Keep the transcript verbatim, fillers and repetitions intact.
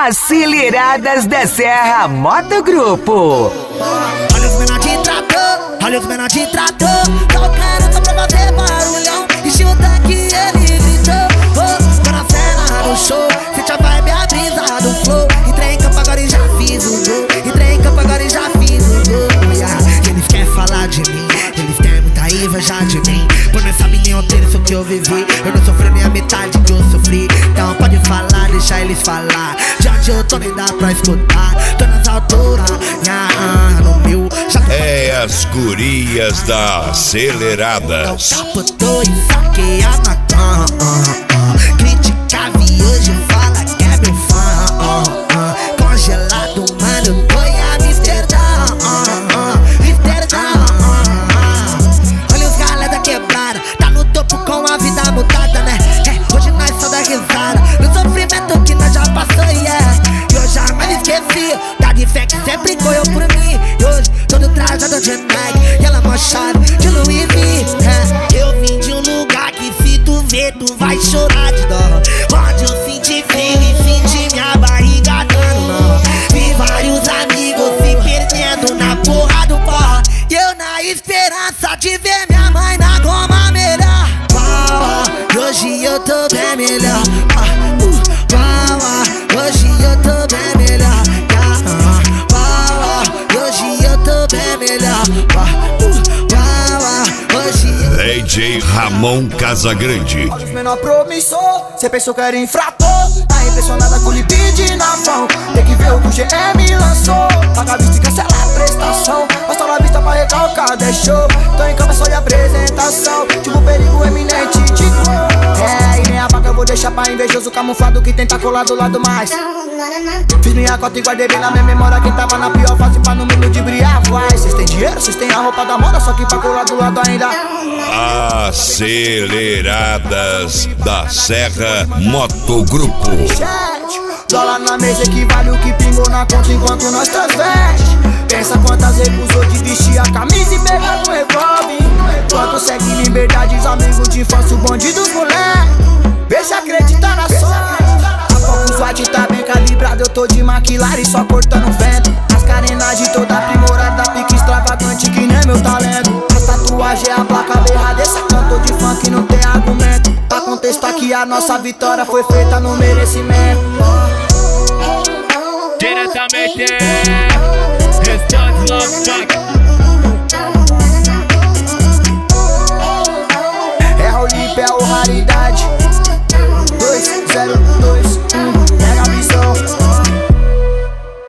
Aceleradas da Serra Motogrupo. Olha os menor de trator, olha os menor de trator. Tocando só pra fazer barulhão. Encheu o tanque e ele gritou. Oh, tô na cena no show, sente a vibe, a brisa do flow. Entrei em campo agora e já fiz o gol. Entrei em campo agora e já fiz o gol. Yeah. Eles querem falar de mim, eles têm muita inveja de mim. Por não sabe nem ontem isso que eu vivi. Eu não sofri nem a metade que eu sofri. Então pode falar, deixa eles falar. De onde eu tô nem dá pra escutar. Tô nas alturas, nha, no meu. É as gurias da Aceleradas. Capotou e saqueia na cama. Criticava e hoje fala que é meu fã. Congelado, mano, tô em Amsterdã. Amsterdã. Olha os galera quebrada. Tá no topo com a vida mudada, né? É, hoje nós só dá risada. No sofrimento que nós já passou, yeah. E eu jamais esqueci da de fé que sempre correu por mim. E hoje todo trajado de Nike e ela mochada de Louis V. É, eu vim de um lugar que se tu ver tu vai chorar de dó. Onde eu senti frio e senti minha barriga dando nó. Vi vários amigos se perdendo na porra do pó. E eu na esperança de ver minha mãe na goma melhor. E hoje eu tô bem melhor. Hoje eu tô bem melhor. Hoje eu tô bem melhor. D J Ramon Casagrande. Olha os menor promissor, cê pensou que era infrator. Tá impressionada com o libide na mão. Tem que ver o que o G M lançou. Paga a vista e cancela a prestação. Mostra na vista pra recalcar, deixou. Tô em cama só de apresentação. Tipo perigo eminente de cor. É, e nem a vaca eu vou deixar pra invejoso camuflado que tenta colar do lado mais. Fiz minha cota e guardei bem na minha memória. Quem tava na pior fase pra no mundo de brilhar vai. Cês tem dinheiro, cês tem a roupa da moda. Só que pra colar do lado ainda. Aceleradas da Serra Motogrupo. Dólar na mesa equivale o que pingou na conta enquanto nós transveste. Pensa quantas recusou de vestir a camisa e pegar no revólver. Quanto segue liberdade, os amigos de infância, o bonde dos moleque. Vê se acredita na sorte. A Focus White tá bem calibrado, eu tô de McLaren só cortando vento. As carenagens toda aprimorada, pique extravagante que nem meu talento. As tatuagens é a placa berrada, esse cantor de funk não tem argumento. Pra contestar que a nossa vitória foi feita no merecimento. Diretamente Restante Love Track. É o Lip, é o raridade.